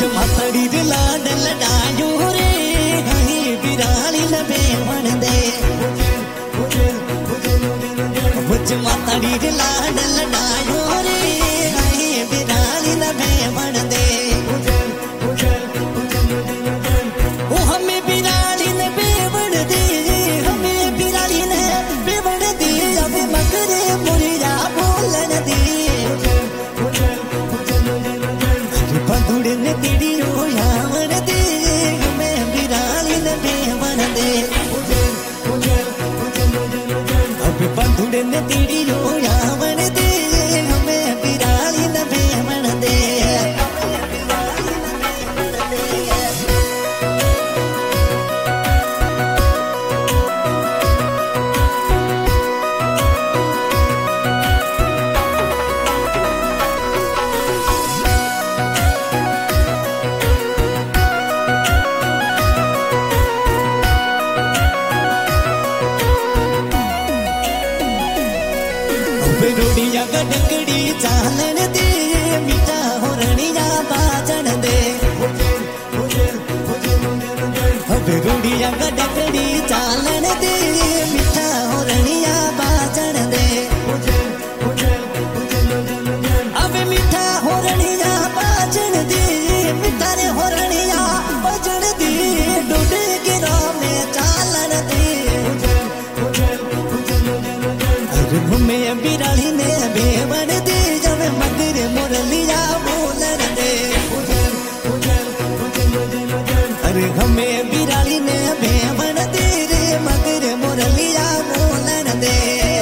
मातड़ी रे लाड लडायो रे हई बिराली लबे मन दे मुझ मातड़ी रे लाड लडायो रे हई बिराली लबे मन दे ओ हमें बिराली लबे मन दे हमें बिराली लबे मन दे अब मगरे मुरिया बोलन दे बंधुड़ ने तेरी रोया मन दे मैं बिराली लबे मन दे अब बंधुड़ ने तेरी रोया मन दे मैं बिराली लबे मन दे रोड़िया गडकड़ी चालन दे मीठा होरणिया बाजन दे अब रोड़िया गडकड़ी चालन दे मीठा होरणिया बाजन दे अब मीठा होरणिया बाजन दे मीठा रे होरणिया बाजन दे डोडे गिरा में चालन दे घूमे बिराली ने बेवन दे जब मगर मुरलिया बोलन दे अरे हमें बिराली ने बेवन दे रे मगर मुरलिया बोलन दे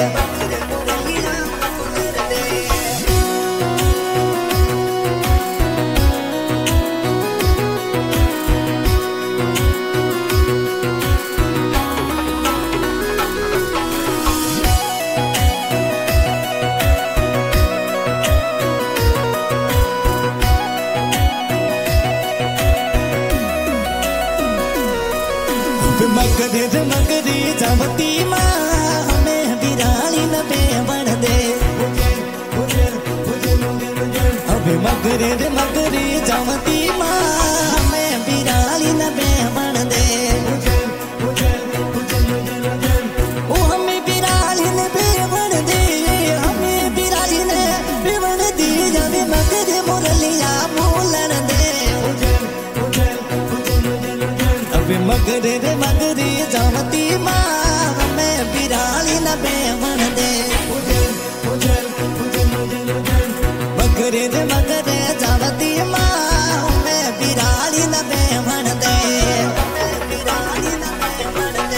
मगरे जावती माँ हमें बिराली लबे बन दे अब मगरे जावती माँ हमें बिराली लबे बन दे ओ हमें बिराली लबे बन दे हमें बिराली लबे बन दे जब मगरे मुरलिया बोलन दे अब मगरे जावती माँ मैं बिराली लबे मन दे मगरे जावती माँ मैं बिराली लबे मन दे बिराली लबे मन दे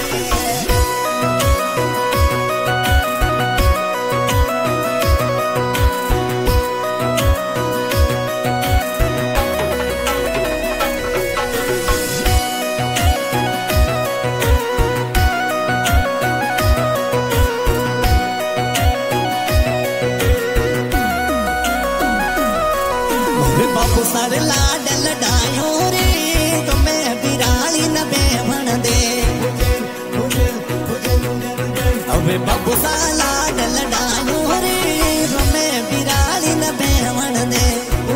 बापू सारे लाड लडायो रे तो मैं बिराली लबे मन दे अबे बापू सारे लाड लडायो रे तो मैं बिराली लबे मन दे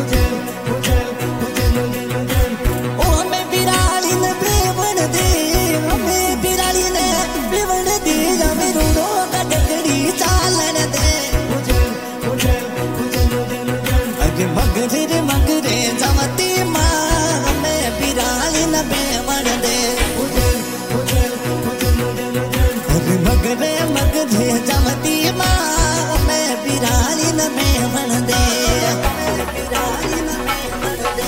ओ हमें बिराली लबे मन दे हमें बिराली लबे मन दे जब रोडो का डगड़ी चालन दे मगरे जावती माँ मैं बिराली लबे मन दे मगरे जावती माँ मैं बिराली लबे मन दे बिराली लबे मन दे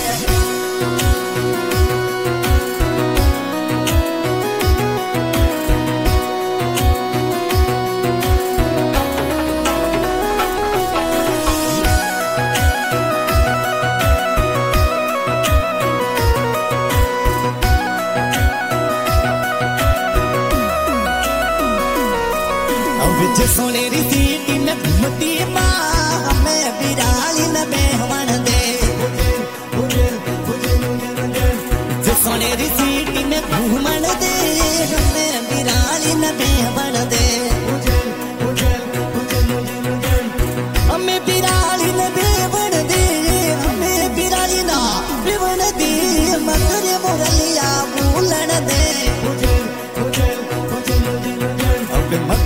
सोनेरी सीटी में घूमती माँ मैं बिराली लबे मन दे सोनेरी सीटी में घूमन दे मैं बिराली लबे मन दे हमें बिराली लबे मन दे हमें बिराली ना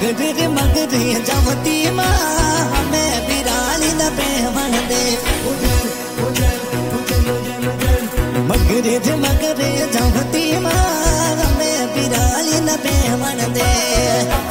मगरे मगरे जमती माँ हमें बिराली न बेहवन दे मगरे मगरे जमती माँ हमें बिराली न बेहवन दे